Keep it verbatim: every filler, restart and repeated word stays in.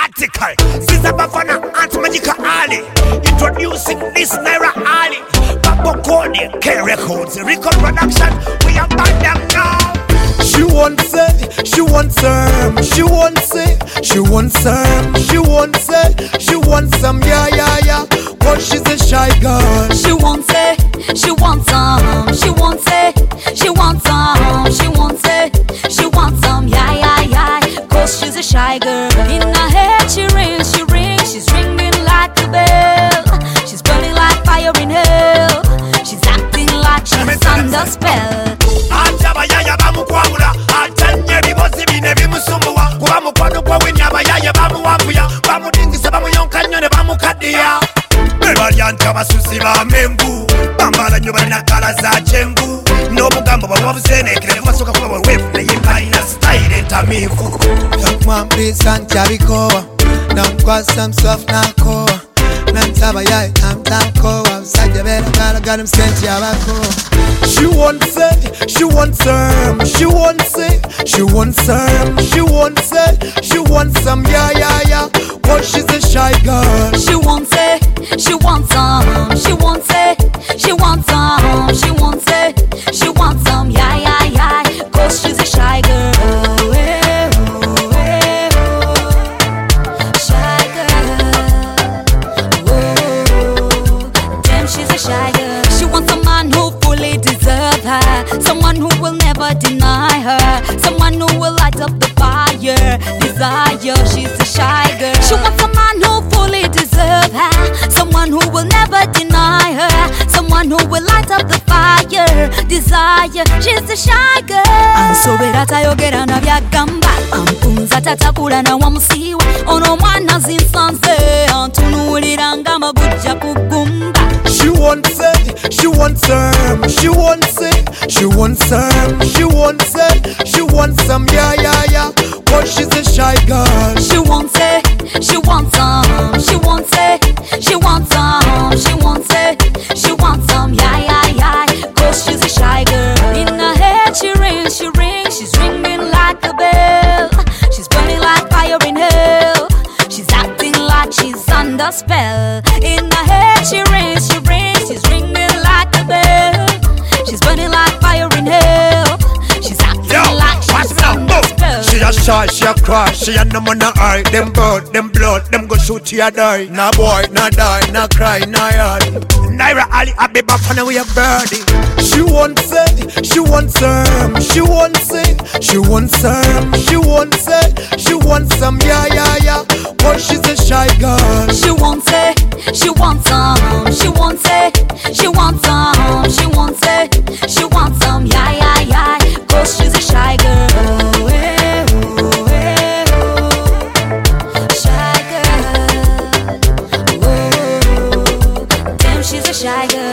article. Sister Bafana, Aunt Magica Ali. Introducing this Naira Ali. Papa Cody, K Records, Record Production. We are back them now. She wants it, she wants some, she wants it, she wants some, she wants it, she wants some, yeah, yeah, yeah. But she's a shy girl. She wants it, she wants some, she wants it, she wants some, she wants it, she wants some, yeah, yeah, yeah. Cause she's a shy girl. In her head she rings, she rings, she's ringing like a bell. She's burning like fire in hell. She's acting like she's under spell. Atabayaya bamukwangula, atanye bibozi bine bimusumbuwa. Kuba mukwano kwa wini abayaya bamuwavuya. Bamudingisa bamuyonka nnyo ne bamukaddiya. Bebalyanti abasusi ba mengu, bambala nnyo balina kala za kyengu. N'obugambo bwabusenekere basooka kuba bweweefu naye balina style entamiivu. Young please can't carry cover. Namkwasa some soft nakoa. Nantabayaya namtankoa. Outside the bed I got him sent yabako. She wants it, she wants some, she wants it, she wants some, she wants it, she wants some, yeah, yeah, yeah. But she's a shy girl. She wants it, she wants some, she wants it, she wants some, she wants it, she wants some, yeah, yeah, yeah. Cause she's a shy girl. Eh, oh, eh, oh. Shy girl. Oh, damn, she's a shy girl. She wants a man who fully deserves her, someone who will never deny her, someone who will light up the fire. Desire, she's a shy girl. She wants a man who fully deserves her, someone who will never deny her, someone who will light up the fire. Desire, she's a shy girl. Ansobera tayogera na byagamba, ampunza tatakula na wamusiwa. Ono mwana zinsanze, antunuulira ng'amagujja ku ggumba. She wants it, she wants some, she wants it, she wants some, she wants it, she wants some, yeah, yeah, yeah. But she's a shy girl. She wants it, she wants some, she wants it, she wants some, she wants it, she wants some, yeah, yeah, yeah. Cause she's a shy girl. In her head she rings, she rings, she's ringing like a bell. She's burning like fire in hell. She's acting like she's under spell. In her head she rings, she rings, she's ringing like a bell. She's burning like fire in hell. She's acting Yo, like she's under spell. She a shy, she a cry, she a no man a eye. Them bird, them blood, them go shoot you a die. Nah boy, nah die, nah cry, nah yard. Naira Ali, I be Bafana, we a birdie. She wants it, she wants some, she wants it, she wants some, she wants it, she wants some, yeah, yeah, yeah. But she's a shy girl. She wants it, she wants some, she wants it, she wants some, she wants it, she wants some, yeah, yeah, yeah. Cause she's a shy girl. Eh, oh, eh, oh. Shy girl. Oh, damn, she's a shy girl.